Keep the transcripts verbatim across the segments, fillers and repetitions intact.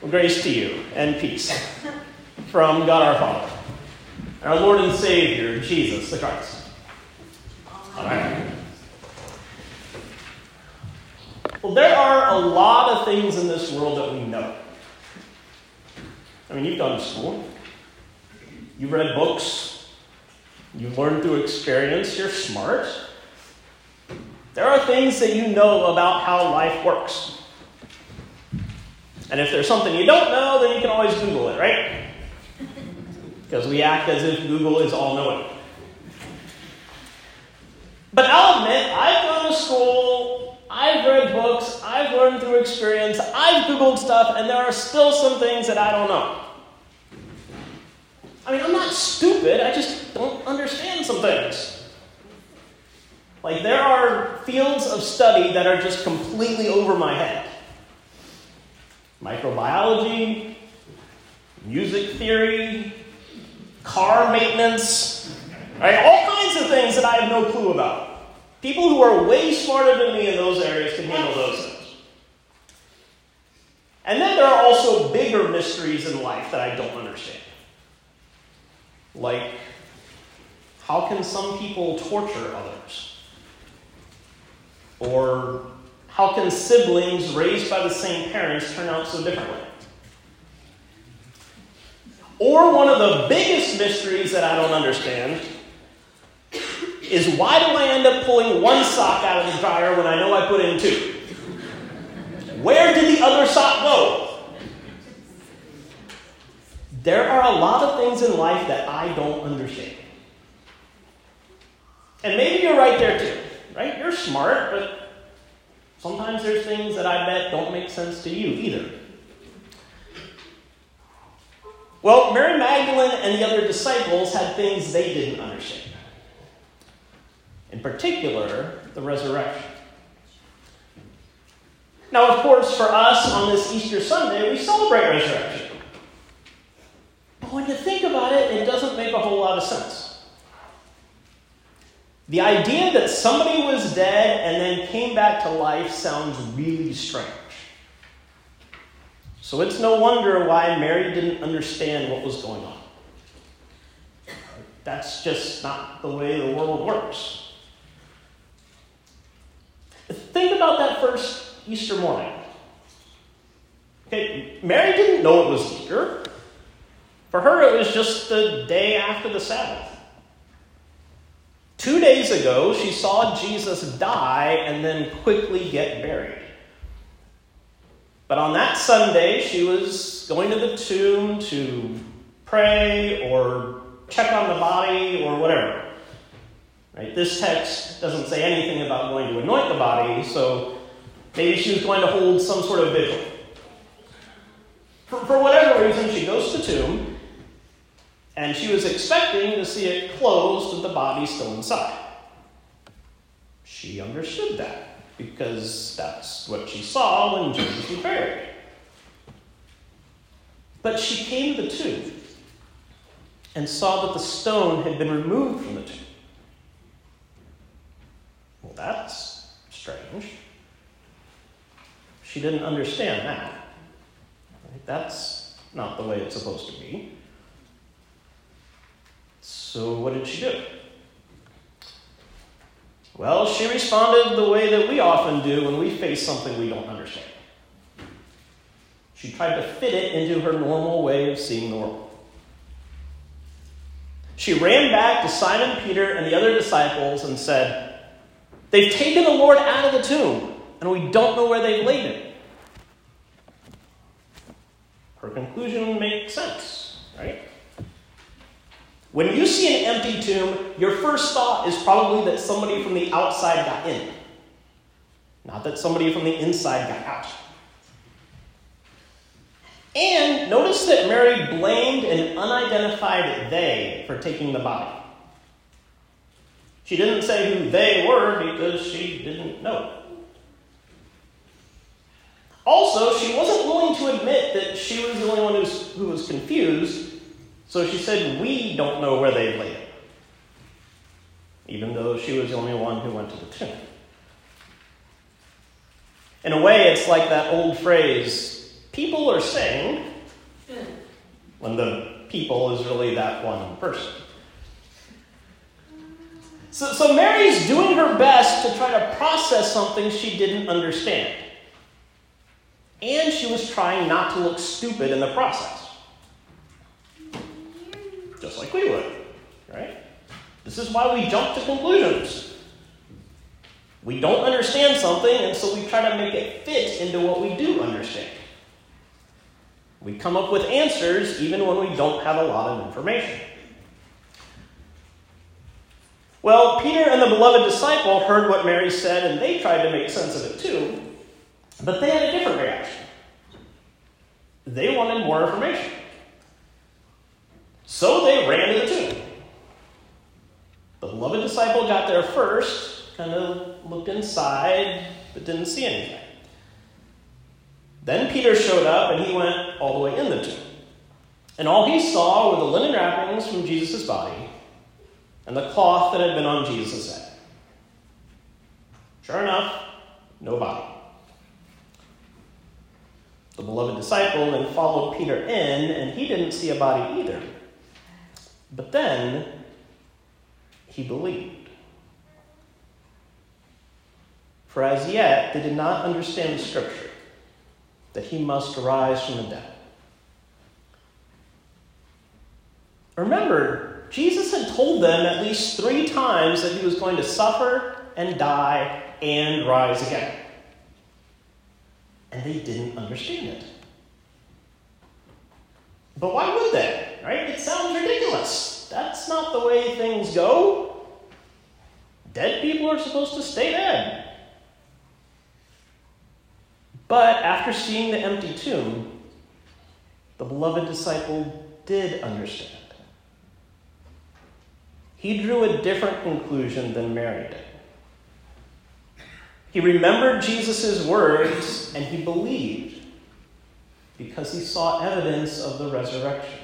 Grace to you and peace from God our Father, and our Lord and Savior, Jesus the Christ. Amen. Well, there are a lot of things in this world that we know. I mean, you've gone to school. You've read books. You've learned through experience. You're smart. There are things that you know about how life works. And if there's something you don't know, then you can always Google it, right? Because we act as if Google is all-knowing. But I'll admit, I've gone to school, I've read books, I've learned through experience, I've Googled stuff, and there are still some things that I don't know. I mean, I'm not stupid, I just don't understand some things. Like, there are fields of study that are just completely over my head. Microbiology, music theory, car maintenance, right? All kinds of things that I have no clue about. People who are way smarter than me in those areas can handle those things. And then there are also bigger mysteries in life that I don't understand. Like, how can some people torture others? Or how can siblings raised by the same parents turn out so differently? Or one of the biggest mysteries that I don't understand is why do I end up pulling one sock out of the dryer when I know I put in two? Where did the other sock go? There are a lot of things in life that I don't understand. And maybe you're right there too, right? You're smart, but sometimes there's things that I bet don't make sense to you either. Well, Mary Magdalene and the other disciples had things they didn't understand. In particular, the resurrection. Now, of course, for us on this Easter Sunday, we celebrate resurrection. But when you think about it, it doesn't make a whole lot of sense. The idea that somebody was dead and then came back to life sounds really strange. So it's no wonder why Mary didn't understand what was going on. That's just not the way the world works. Think about that first Easter morning. Okay, Mary didn't know it was Easter. For her, it was just the day after the Sabbath. Two days ago, she saw Jesus die and then quickly get buried. But on that Sunday, she was going to the tomb to pray or check on the body or whatever. Right? This text doesn't say anything about going to anoint the body, so maybe she was going to hold some sort of vigil. For, for whatever reason, she goes to the tomb, and she was expecting to see it closed with the body still inside. She understood that, because that's what she saw when Jesus was buried. But she came to the tomb and saw that the stone had been removed from the tomb. Well, that's strange. She didn't understand that. Right? That's not the way it's supposed to be. So what did she do? Well, she responded the way that we often do when we face something we don't understand. She tried to fit it into her normal way of seeing the world. She ran back to Simon Peter and the other disciples and said, "They've taken the Lord out of the tomb, and we don't know where they've laid him." Her conclusion makes sense, right? When you see an empty tomb, your first thought is probably that somebody from the outside got in, not that somebody from the inside got out. And notice that Mary blamed an unidentified they for taking the body. She didn't say who they were because she didn't know. Also, she wasn't willing to admit that she was the only one who was, who was confused, so she said, "We don't know where they laid it," even though she was the only one who went to the tomb. In a way, it's like that old phrase, people are saying, when the people is really that one person. So, so Mary's doing her best to try to process something she didn't understand. And she was trying not to look stupid in the process. Just like we would, right? This is why we jump to conclusions. We don't understand something, and so we try to make it fit into what we do understand. We come up with answers even when we don't have a lot of information. Well, Peter and the beloved disciple heard what Mary said, and they tried to make sense of it too, but they had a different reaction. They wanted more information. So they ran to the tomb. The beloved disciple got there first, kind of looked inside, but didn't see anything. Then Peter showed up, and he went all the way in the tomb. And all he saw were the linen wrappings from Jesus' body and the cloth that had been on Jesus' head. Sure enough, no body. The beloved disciple then followed Peter in, and he didn't see a body either. But then he believed. For as yet they did not understand the scripture, that he must rise from the dead. Remember, Jesus had told them at least three times that he was going to suffer and die and rise again. And they didn't understand it. But why would they? Right? It sounds ridiculous. That's not the way things go. Dead people are supposed to stay dead. But after seeing the empty tomb, the beloved disciple did understand. He drew a different conclusion than Mary did. He remembered Jesus' words, and he believed because he saw evidence of the resurrection.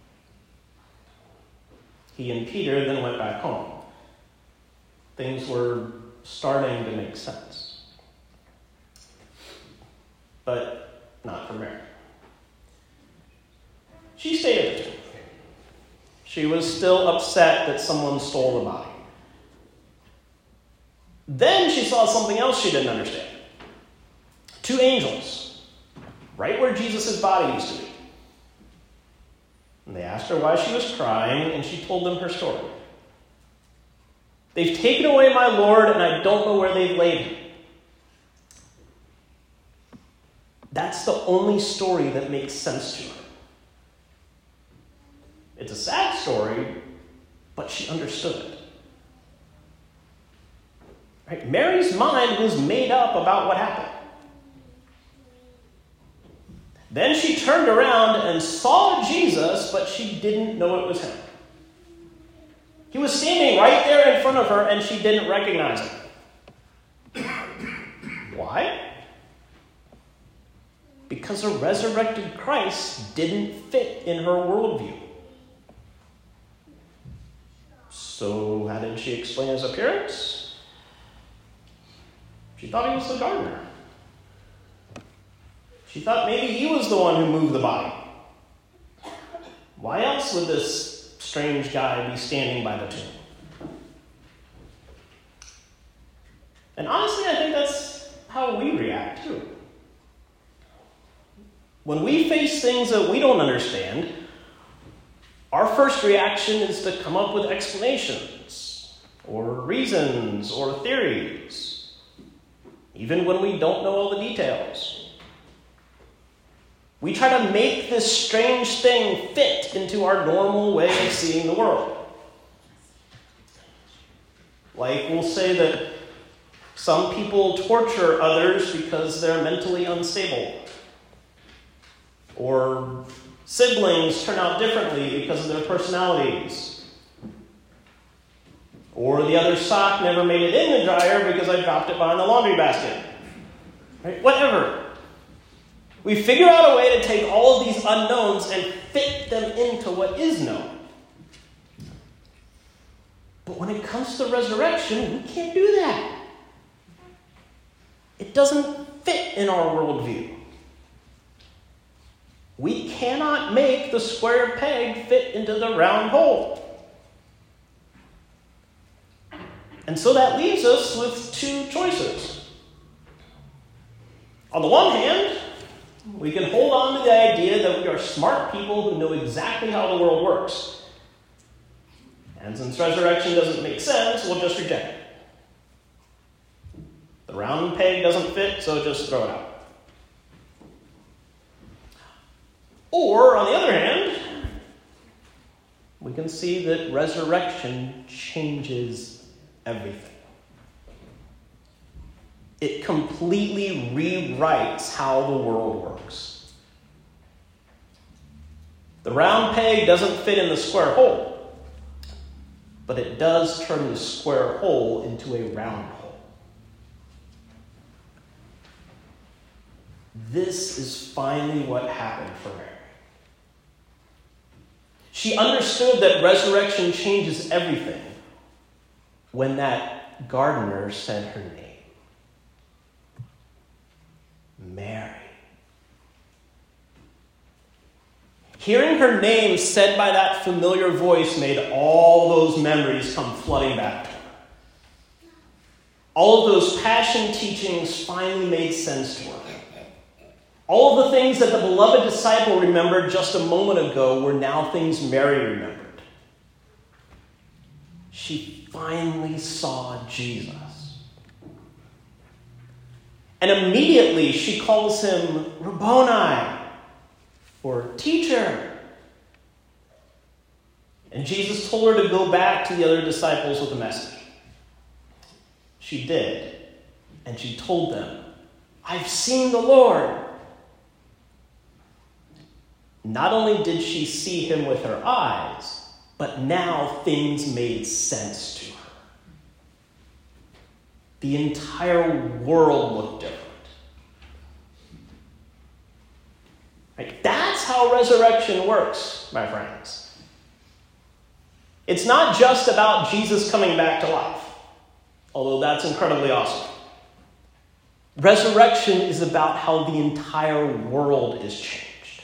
He and Peter then went back home. Things were starting to make sense. But not for Mary. She stayed at the tomb. She was still upset that someone stole the body. Then she saw something else she didn't understand. Two angels, right where Jesus' body used to be. And they asked her why she was crying, and she told them her story. They've taken away my Lord, and I don't know where they've laid him. That's the only story that makes sense to her. It's a sad story, but she understood it. Right? Mary's mind was made up about what happened. Then she turned around and saw Jesus, but she didn't know it was him. He was standing right there in front of her, and she didn't recognize him. Why? Because a resurrected Christ didn't fit in her worldview. So how did she explain his appearance? She thought he was the gardener. She thought maybe he was the one who moved the body. Why else would this strange guy be standing by the tomb? And honestly, I think that's how we react too. When we face things that we don't understand, our first reaction is to come up with explanations, or reasons, or theories, even when we don't know all the details. We try to make this strange thing fit into our normal way of seeing the world. Like we'll say that some people torture others because they're mentally unstable. Or siblings turn out differently because of their personalities. Or the other sock never made it in the dryer because I dropped it behind the laundry basket. Right? Whatever. We figure out a way to take all of these unknowns and fit them into what is known. But when it comes to resurrection, we can't do that. It doesn't fit in our worldview. We cannot make the square peg fit into the round hole. And so that leaves us with two choices. On the one hand, we can hold on to the idea that we are smart people who know exactly how the world works. And since resurrection doesn't make sense, we'll just reject it. The round peg doesn't fit, so just throw it out. Or, on the other hand, we can see that resurrection changes everything. It completely rewrites how the world works. The round peg doesn't fit in the square hole, but it does turn the square hole into a round hole. This is finally what happened for Mary. She understood that resurrection changes everything when that gardener said her name. Mary. Hearing her name said by that familiar voice made all those memories come flooding back to her. All of those passion teachings finally made sense to her. All of the things that the beloved disciple remembered just a moment ago were now things Mary remembered. She finally saw Jesus. And immediately she calls him Rabboni, or teacher. And Jesus told her to go back to the other disciples with a message. She did. And she told them, I've seen the Lord. Not only did she see him with her eyes, but now things made sense to her. The entire world looked different. Right? That's how resurrection works, my friends. It's not just about Jesus coming back to life, although that's incredibly awesome. Resurrection is about how the entire world is changed.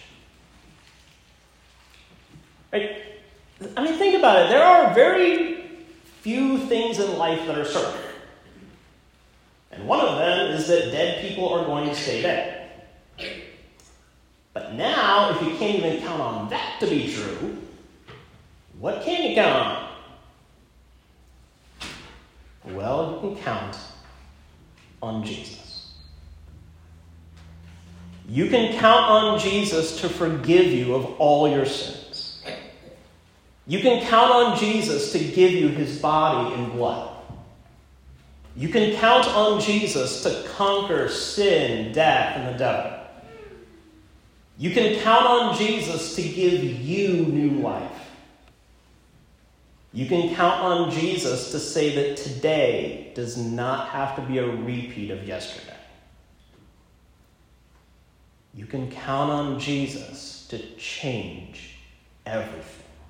Right? I mean, think about it. There are very few things in life that are certain. And one of them is that dead people are going to stay dead. But now, if you can't even count on that to be true, what can you count on? Well, you can count on Jesus. You can count on Jesus to forgive you of all your sins. You can count on Jesus to give you his body and blood. You can count on Jesus to conquer sin, death, and the devil. You can count on Jesus to give you new life. You can count on Jesus to say that today does not have to be a repeat of yesterday. You can count on Jesus to change everything.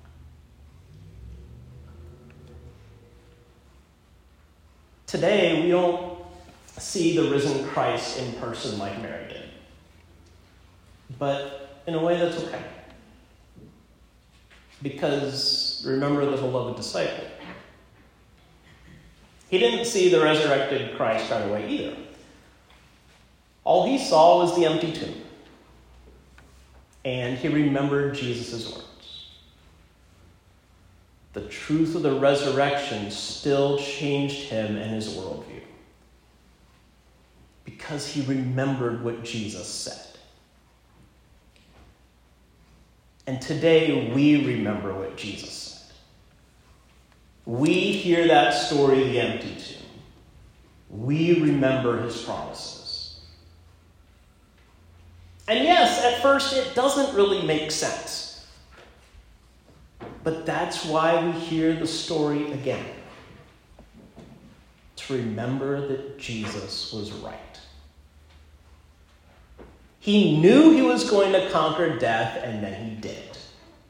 Today, we don't see the risen Christ in person like Mary did. But in a way, that's okay. Because remember the beloved disciple. He didn't see the resurrected Christ right away either. All he saw was the empty tomb. And he remembered Jesus' words. The truth of the resurrection still changed him and his worldview. Because he remembered what Jesus said. And today we remember what Jesus said. We hear that story of the empty tomb. We remember his promises. And yes, at first it doesn't really make sense. But that's why we hear the story again. To remember that Jesus was right. He knew he was going to conquer death, and then he did.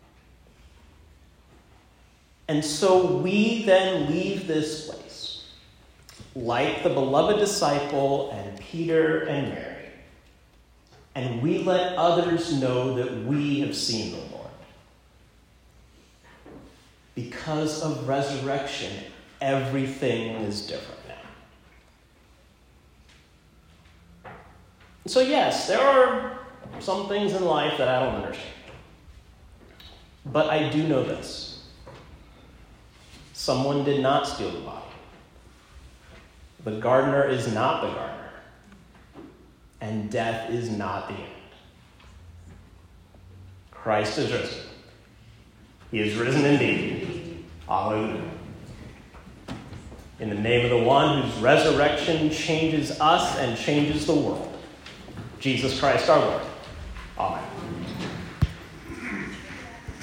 And so we then leave this place, like the beloved disciple and Peter and Mary, and we let others know that we have seen the Lord. Because of resurrection, everything is different now. So yes, there are some things in life that I don't understand. But I do know this. Someone did not steal the body. The gardener is not the gardener. And death is not the end. Christ is risen. He is risen indeed. Hallelujah. In the name of the one whose resurrection changes us and changes the world, Jesus Christ our Lord. Amen.